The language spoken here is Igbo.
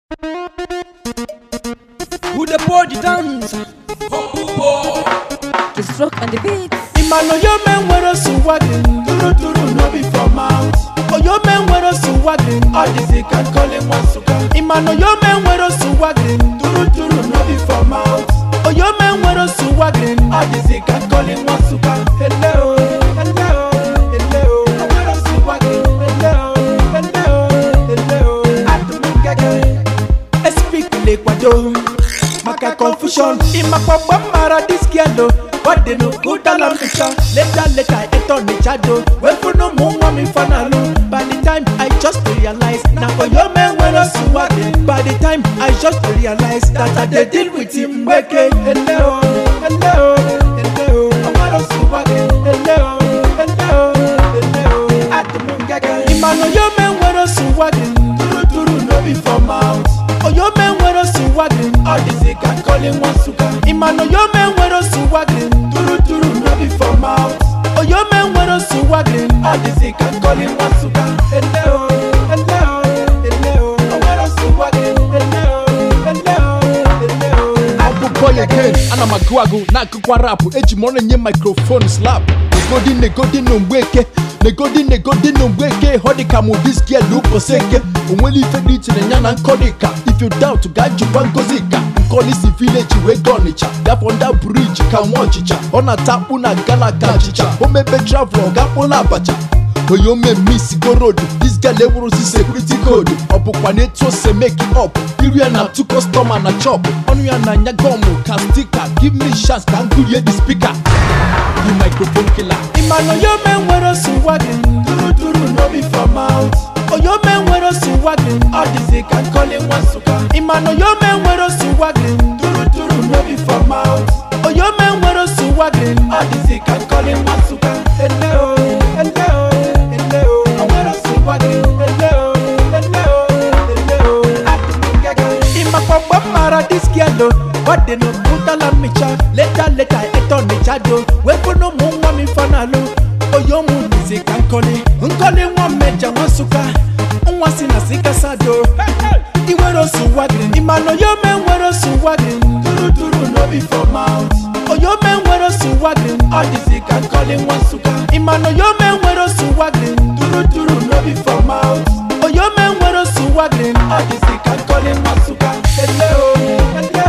Who the body dance? Just rock on the beat. Imano yo men wero su wagging, turu turu no be for mouth. Oh yo men wero su wagging, all this they can call him one suka. Imano yo men wero su wagging, turu turu no be for mouth. Oh yo men wero su wagging, all this they can call him one suka. Hello, hello, hello. Wero su wagging, hello, hello, hello. Atumugege, speak le kwado. Maka confusion, ima papa mara this girl. But they no good alarm picture. Later, I turn the shadow. When for no more mommy fanalo. By the time I just realize, now for your man when I see what. By the time I just realize that I did deal with him. Wake hello, hello, hello. I wanna see what. Hello, hello, hello. At the moon gaga. Imano your man when I see what. Turu turu no be for mouth. Oh your man when I see what. All this they can call him one suka. Imano your man when I see what. Turu turu no be for mouth. Oh your man when I see what. All this they can call him one suka. Hello, hello, hello. I wanna see what. Hello, hello, hello. Abu boy again, and I'm a guagu, not kukwarapu, ejimone nye microphone slap. Negodi no weke, negodi no weke, hodika mu this girl look seke. Only if you to the nyana kodika, if you doubt to guide you one kozika. Call this village we gonicha, that on that bridge can watch it. On a tap una gala kachicha, o maybe travel gapola bacha. Oh you may miss go road, this girl level is a pretty code. Opukwane to se make it up. You na to customer na chop. On you na nyagomu castica, give me chance can do you the speaker. You microphone killer. Imano yo men wero su wagging, turu turu no be for mouth. Oh yo men wero su wagging, all this they can call him one suka. Imano yo men wero su wagging, turu turu no be for mouth. Oh yo men wero su wagging, all this they can call him one suka. Hello, hello, hello. I wero su wagging, hello, hello, hello. Atumugege, ima papa mara this girl, but they no put alarm micha. Later, I turn the shadow. We for no more mommy fanalo. Oh yo mu music can call it. Unkole one meja one suka. Unwasina sika sado. Iwero su wagging. Imano yo men wero su wagging. Turu turu no be for mouth. Oh yo men wero su wagging. All this they can call him one suka. Imano yo men wero su wagging. Turu turu no be for mouth. Oh yo men wero su wagging. All this they can call him one suka. Hello, hello.